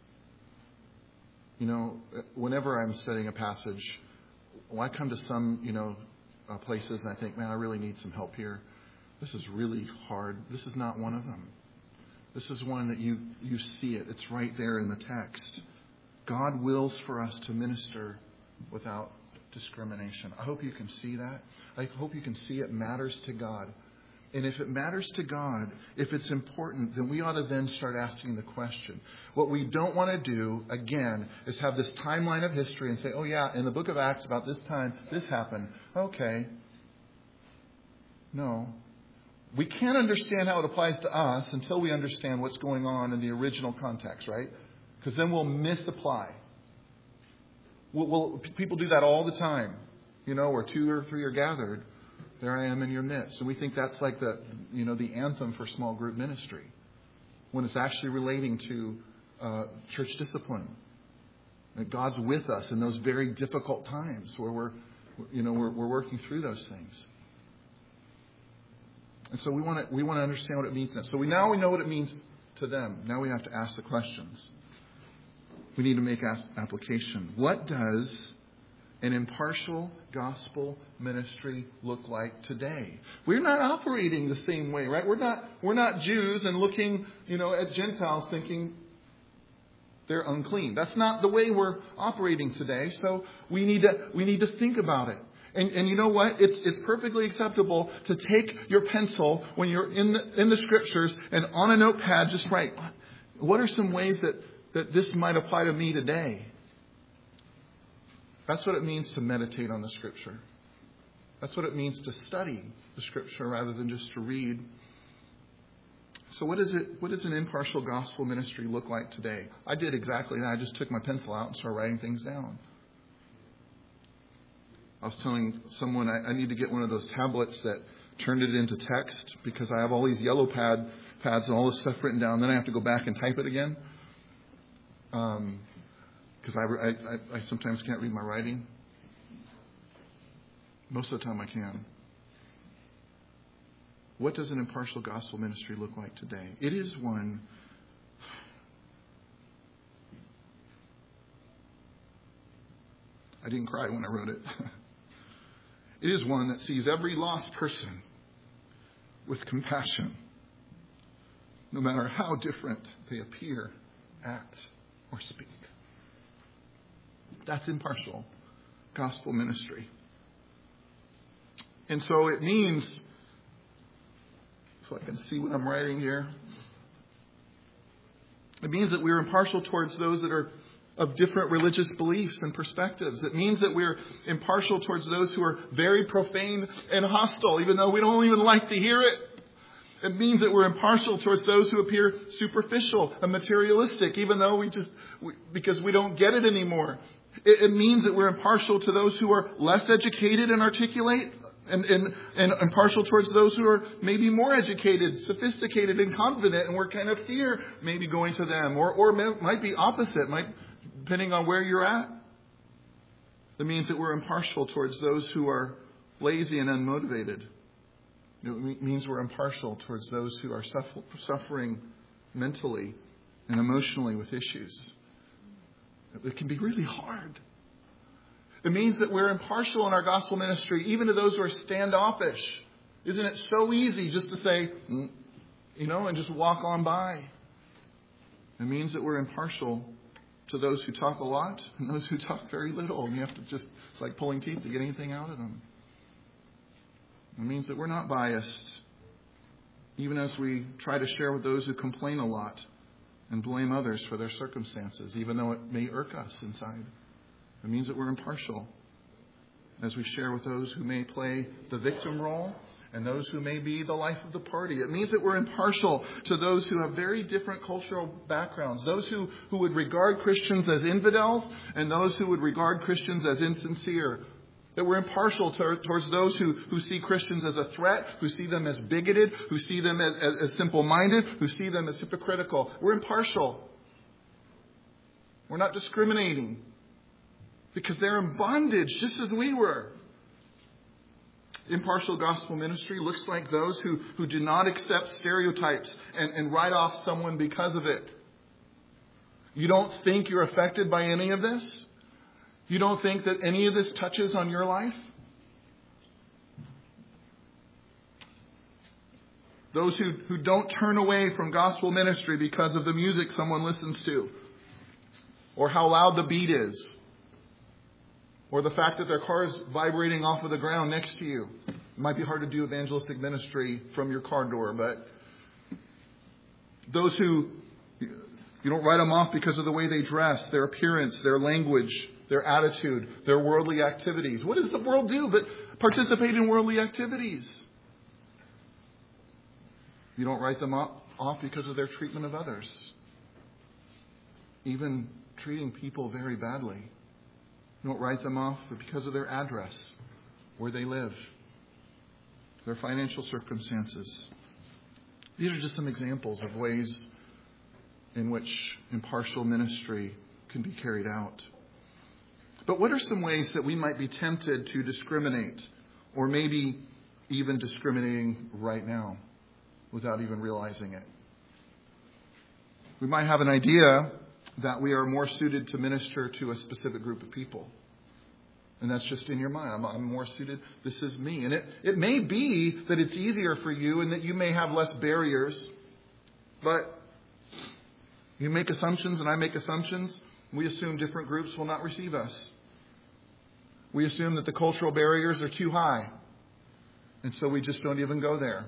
A: You know, whenever I'm studying a passage, when I come to some, you know, Uh, places and I think, man, I really need some help here. This is really hard. This is not one of them. This is one that you, you see it. It's right there in the text. God wills for us to minister without discrimination. I hope you can see that. I hope you can see it matters to God And if it matters to God, if it's important, then we ought to then start asking the question. What we don't want to do, again, is have this timeline of history and say, oh yeah, in the book of Acts about this time, this happened. Okay. No. We can't understand how it applies to us until we understand what's going on in the original context, right? Because then we'll misapply. We'll, we'll, people do that all the time. You know, where two or three are gathered, there I am in your midst. And we think that's like the, you know, the anthem for small group ministry, when it's actually relating to uh, church discipline. That God's with us in those very difficult times where we're, you know, we're, we're working through those things. And so we want to we want to understand what it means now. So we now we know what it means to them. Now we have to ask the questions. We need to make application. What does an impartial gospel ministry look like today? We're not operating the same way, right? We're not we're not Jews and looking, you know, at Gentiles thinking they're unclean. That's not the way we're operating today. So we need to we need to think about it. And and you know what? It's it's perfectly acceptable to take your pencil when you're in the in the scriptures and on a notepad just write, what are some ways that, that this might apply to me today? That's what it means to meditate on the Scripture. That's what it means to study the Scripture rather than just to read. So what is it? What does an impartial gospel ministry look like today? I did exactly that. I just took my pencil out and started writing things down. I was telling someone I, I need to get one of those tablets that turned it into text because I have all these yellow pad pads and all this stuff written down. Then I have to go back and type it again. Um. Because I, I, I sometimes can't read my writing. Most of the time I can. What does an impartial gospel ministry look like today? It is one I didn't cry when I wrote it. It is one that sees every lost person with compassion, no matter how different they appear, act, or speak. That's impartial gospel ministry. And so it means, so I can see what I'm writing here. It means that we're impartial towards those that are of different religious beliefs and perspectives. It means that we're impartial towards those who are very profane and hostile, even though we don't even like to hear it. It means that we're impartial towards those who appear superficial and materialistic, even though we just, we, because we don't get it anymore. It, it means that we're impartial to those who are less educated and articulate, and, and, and impartial towards those who are maybe more educated, sophisticated, and confident, and we're kind of fear maybe going to them, or, or might be opposite, might, depending on where you're at. It means that we're impartial towards those who are lazy and unmotivated. It means we're impartial towards those who are suffering mentally and emotionally with issues. It can be really hard. It means that we're impartial in our gospel ministry, even to those who are standoffish. Isn't it so easy just to say, mm, you know, and just walk on by? It means that we're impartial to those who talk a lot and those who talk very little. And you have to just, it's like pulling teeth to get anything out of them. It means that we're not biased, even as we try to share with those who complain a lot and blame others for their circumstances, even though it may irk us inside. It means that we're impartial as we share with those who may play the victim role and those who may be the life of the party. It means that we're impartial to those who have very different cultural backgrounds, those who, who would regard Christians as infidels and those who would regard Christians as insincere. That we're impartial to, towards those who, who see Christians as a threat, who see them as bigoted, who see them as, as, as simple-minded, who see them as hypocritical. We're impartial. We're not discriminating because they're in bondage just as we were. Impartial gospel ministry looks like those who, who do not accept stereotypes and, and write off someone because of it. You don't think you're affected by any of this? You don't think that any of this touches on your life? Those who, who don't turn away from gospel ministry because of the music someone listens to, or how loud the beat is, or the fact that their car is vibrating off of the ground next to you. It might be hard to do evangelistic ministry from your car door, but those who, you don't write them off because of the way they dress, their appearance, their language, their attitude, their worldly activities. What does the world do but participate in worldly activities? You don't write them off because of their treatment of others. Even treating people very badly. You don't write them off because of their address, where they live, their financial circumstances. These are just some examples of ways in which impartial ministry can be carried out. But what are some ways that we might be tempted to discriminate, or maybe even discriminating right now without even realizing it? We might have an idea that we are more suited to minister to a specific group of people. And that's just in your mind. I'm, I'm more suited. This is me. And it, it may be that it's easier for you and that you may have less barriers. But you make assumptions and I make assumptions. We assume different groups will not receive us. We assume that the cultural barriers are too high. And so we just don't even go there.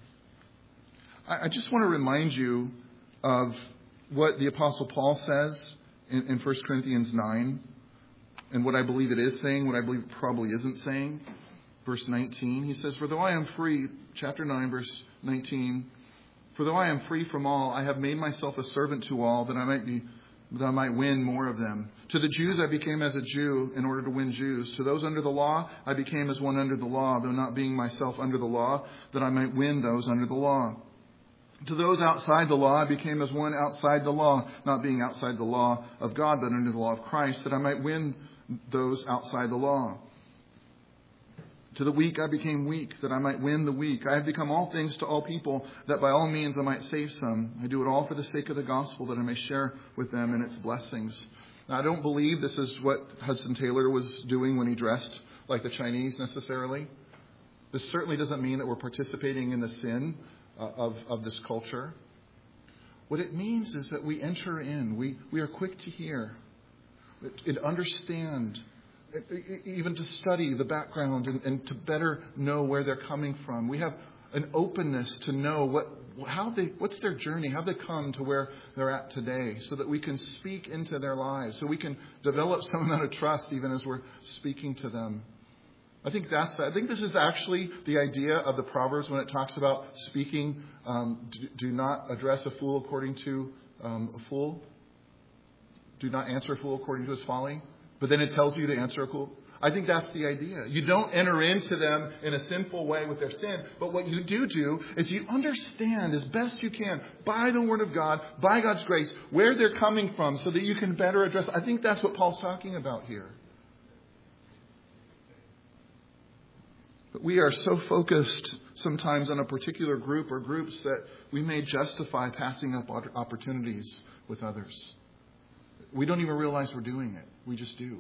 A: I, I just want to remind you of what the Apostle Paul says in, in First Corinthians nine, and what I believe it is saying, what I believe it probably isn't saying. Verse nineteen, he says, "For though I am free," chapter nine, verse nineteen, "for though I am free from all, I have made myself a servant to all, that I might be, that I might win more of them. To the Jews I became as a Jew in order to win Jews. To those under the law I became as one under the law, though not being myself under the law, that I might win those under the law. To those outside the law, I became as one outside the law, not being outside the law of God, but under the law of Christ, that I might win those outside the law. To the weak I became weak, that I might win the weak. I have become all things to all people, that by all means I might save some. I do it all for the sake of the gospel, that I may share with them in its blessings." Now, I don't believe this is what Hudson Taylor was doing when he dressed like the Chinese necessarily. This certainly doesn't mean that we're participating in the sin uh, of, of this culture. What it means is that we enter in. We, we are quick to hear and understand, even to study the background and, and to better know where they're coming from. We have an openness to know what how they what's their journey, how they come to where they're at today, so that we can speak into their lives, so we can develop some amount of trust even as we're speaking to them. I think that's I think this is actually the idea of the Proverbs when it talks about speaking. Um, do, do not address a fool according to um, a fool. Do not answer a fool according to his folly. But then it tells you to answer a fool. I think that's the idea. You don't enter into them in a sinful way with their sin. But what you do do is you understand as best you can by the Word of God, by God's grace, where they're coming from so that you can better address. I think that's what Paul's talking about here. But we are so focused sometimes on a particular group or groups that we may justify passing up opportunities with others. We don't even realize we're doing it. We just do.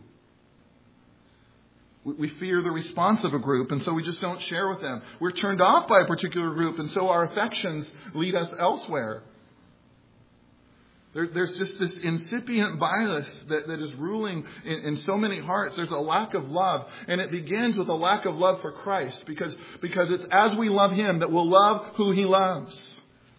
A: We fear the response of a group, and so we just don't share with them. We're turned off by a particular group, and so our affections lead us elsewhere. There, there's just this incipient bias that, that is ruling in, in so many hearts. There's a lack of love, and it begins with a lack of love for Christ, because, because it's as we love Him that we'll love who He loves.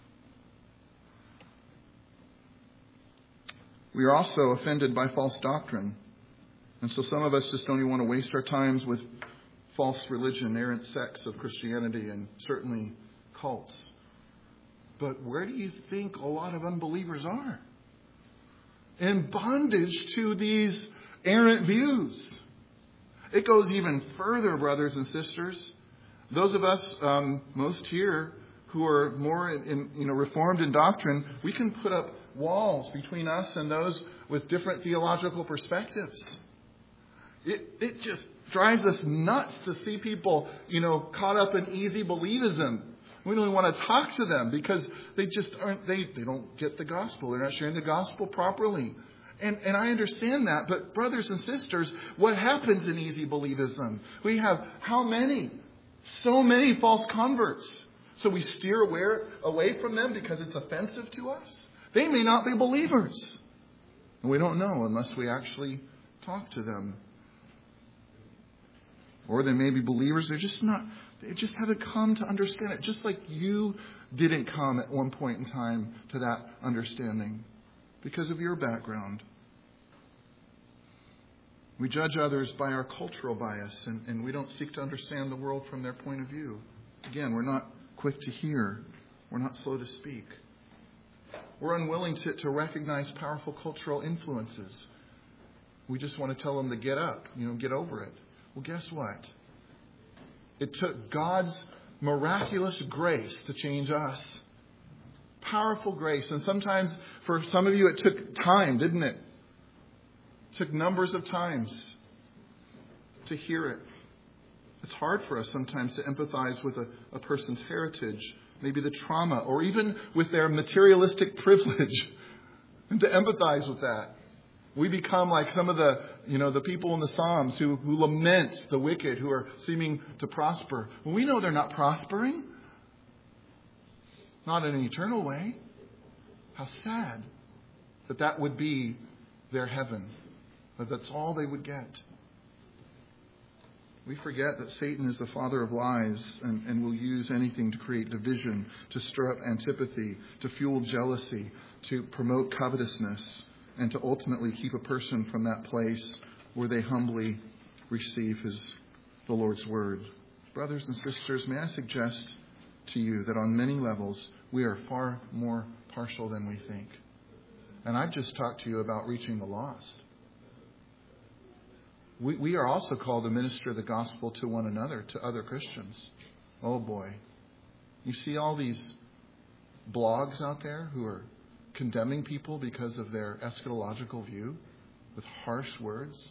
A: We are also offended by false doctrine. And so some of us just don't even want to waste our times with false religion, errant sects of Christianity, and certainly cults. But where do you think a lot of unbelievers are? In bondage to these errant views. It goes even further, brothers and sisters. Those of us, um, most here, who are more in, in, you know, reformed in doctrine, we can put up walls between us and those with different theological perspectives. It, it just drives us nuts to see people, you know, caught up in easy believism. We don't even want to talk to them because they just aren't, they, they don't get the gospel. They're not sharing the gospel properly. And, and I understand that. But brothers and sisters, what happens in easy believism? We have how many? So many false converts. So we steer away, away from them because it's offensive to us. They may not be believers. And we don't know unless we actually talk to them. Or they may be believers. They're just not, They just haven't come to understand it, just like you didn't come at one point in time to that understanding because of your background. We judge others by our cultural bias, and, and we don't seek to understand the world from their point of view. Again, we're not quick to hear. We're not slow to speak. We're unwilling to, to recognize powerful cultural influences. We just want to tell them to get up, you know, get over it. Well, guess what? It took God's miraculous grace to change us. Powerful grace. And sometimes, for some of you, it took time, didn't it? It took numbers of times to hear it. It's hard for us sometimes to empathize with a, a person's heritage, maybe the trauma, or even with their materialistic privilege, and to empathize with that. We become like some of the, you know, the people in the Psalms who, who lament the wicked who are seeming to prosper. Well, we know they're not prospering. Not in an eternal way. How sad that that would be their heaven. That that's all they would get. We forget that Satan is the father of lies and, and will use anything to create division, to stir up antipathy, to fuel jealousy, to promote covetousness, and to ultimately keep a person from that place where they humbly receive his, the Lord's word. Brothers and sisters, may I suggest to you that on many levels we are far more partial than we think. And I've just talked to you about reaching the lost. We, we are also called to minister the gospel to one another, to other Christians. Oh boy. You see all these blogs out there who are condemning people because of their eschatological view with harsh words.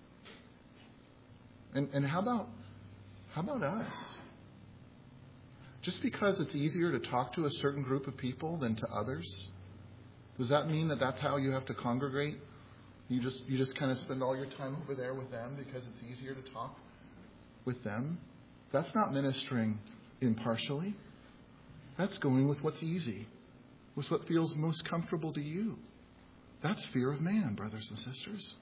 A: And and how about how about us? Just because it's easier to talk to a certain group of people than to others, does that mean that that's how you have to congregate? You just you just kind of spend all your time over there with them because it's easier to talk with them? That's not ministering impartially. That's going with what's easy. With what feels most comfortable to you. That's fear of man, brothers and sisters.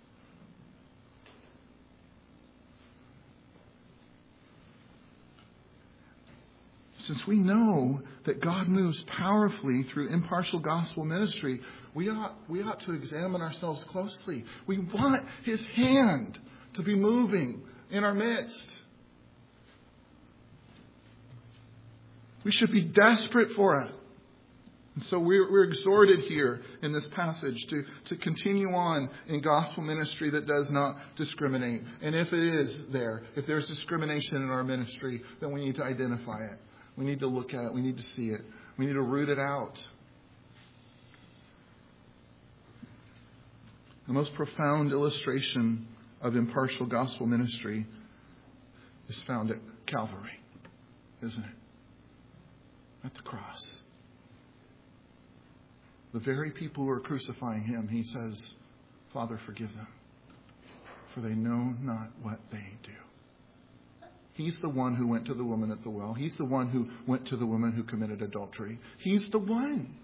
A: Since we know that God moves powerfully through impartial gospel ministry, we ought, we ought to examine ourselves closely. We want His hand to be moving in our midst. We should be desperate for it. And so we're, we're exhorted here in this passage to, to continue on in gospel ministry that does not discriminate. And if it is there, if there's discrimination in our ministry, then we need to identify it. We need to look at it. We need to see it. We need to root it out. The most profound illustration of impartial gospel ministry is found at Calvary, isn't it? At the cross. The very people who are crucifying Him, He says, Father, forgive them, for they know not what they do. He's the one who went to the woman at the well. He's the one who went to the woman who committed adultery. He's the one.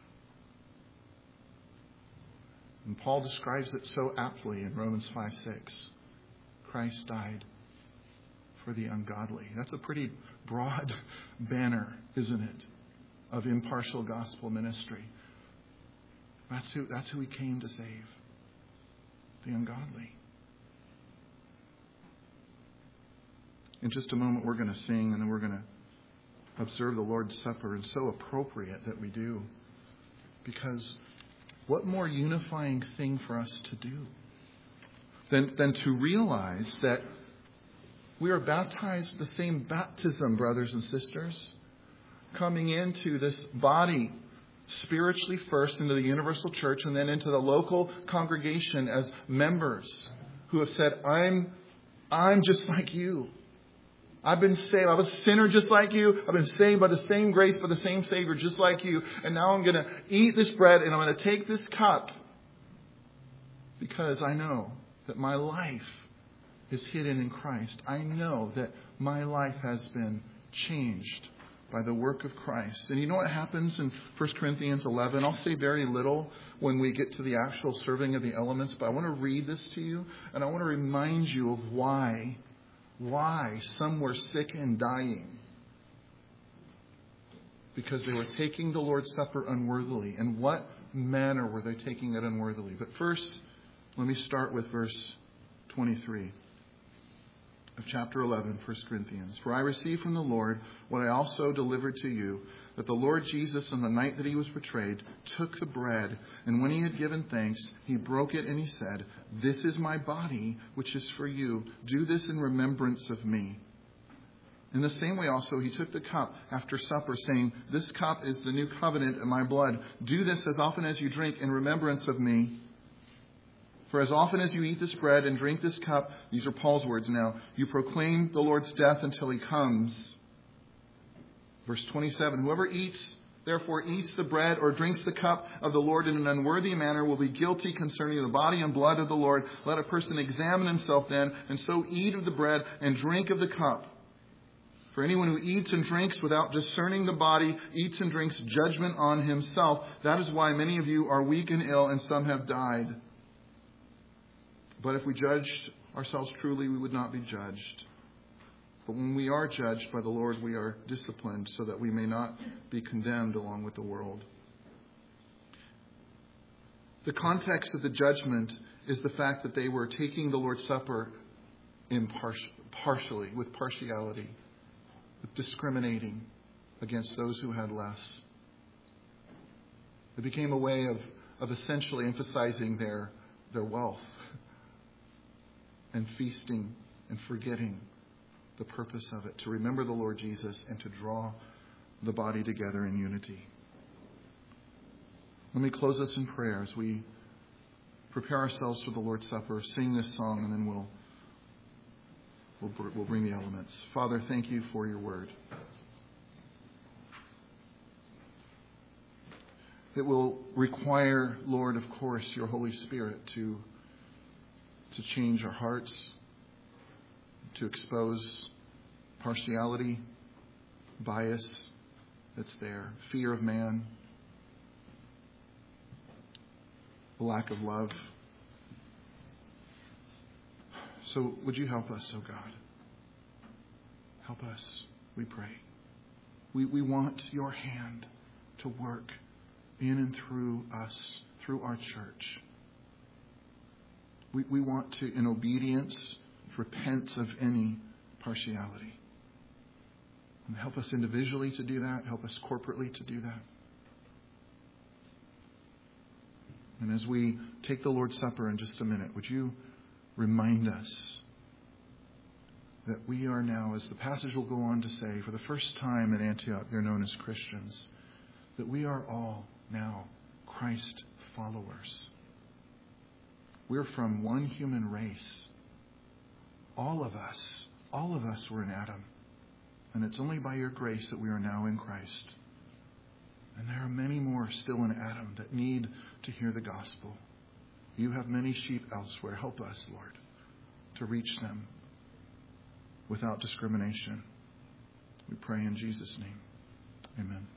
A: And Paul describes it so aptly in Romans five six. Christ died for the ungodly. That's a pretty broad banner, isn't it, of impartial gospel ministry. That's who, that's who He came to save. The ungodly. In just a moment, we're going to sing and then we're going to observe the Lord's Supper. And so appropriate that we do. Because what more unifying thing for us to do than, than to realize that we are baptized the same baptism, brothers and sisters, coming into this body spiritually first into the universal church and then into the local congregation as members who have said, I'm, I'm just like you. I've been saved. I was a sinner just like you. I've been saved by the same grace, by the same Savior just like you. And now I'm going to eat this bread and I'm going to take this cup because I know that my life is hidden in Christ. I know that my life has been changed by the work of Christ. And you know what happens in First Corinthians eleven? I'll say very little when we get to the actual serving of the elements, but I want to read this to you and I want to remind you of why, why some were sick and dying because they were taking the Lord's Supper unworthily. And what manner were they taking it unworthily? But first, let me start with verse twenty-three of chapter eleven, First Corinthians. For I received from the Lord what I also delivered to you, that the Lord Jesus, on the night that he was betrayed, took the bread, and when he had given thanks, he broke it, and he said, "This is my body, which is for you. Do this in remembrance of me." In the same way also, he took the cup after supper, saying, "This cup is the new covenant in my blood. Do this as often as you drink in remembrance of me. For as often as you eat this bread and drink this cup," these are Paul's words now, "you proclaim the Lord's death until he comes." Verse twenty-seven, "Whoever eats, therefore eats the bread or drinks the cup of the Lord in an unworthy manner will be guilty concerning the body and blood of the Lord. Let a person examine himself then, and so eat of the bread and drink of the cup. For anyone who eats and drinks without discerning the body eats and drinks judgment on himself. That is why many of you are weak and ill, and some have died. But if we judged ourselves truly, we would not be judged. But when we are judged by the Lord, we are disciplined so that we may not be condemned along with the world." The context of the judgment is the fact that they were taking the Lord's Supper impartially, partially, with partiality, with discriminating against those who had less. It became a way of, of essentially emphasizing their, their wealth and feasting and forgetting the purpose of it, to remember the Lord Jesus and to draw the body together in unity. Let me close us in prayer as we prepare ourselves for the Lord's Supper, sing this song, and then we'll, we'll, we'll bring the elements. Father, thank you for your word. It will require, Lord, of course, your Holy Spirit to, to change our hearts, to expose partiality, bias that's there, fear of man, a lack of love. So would you help us, oh God? Help us, we pray. We, we want your hand to work in and through us, through our church. We, we want to, in obedience, repent of any partiality. And help us individually to do that. Help us corporately to do that. And as we take the Lord's Supper in just a minute, would you remind us that we are now, as the passage will go on to say, for the first time at Antioch, they're known as Christians, that we are all now Christ followers. We're from one human race. All of us, all of us were in Adam. And it's only by your grace that we are now in Christ. And there are many more still in Adam that need to hear the gospel. You have many sheep elsewhere. Help us, Lord, to reach them without discrimination. We pray in Jesus' name. Amen.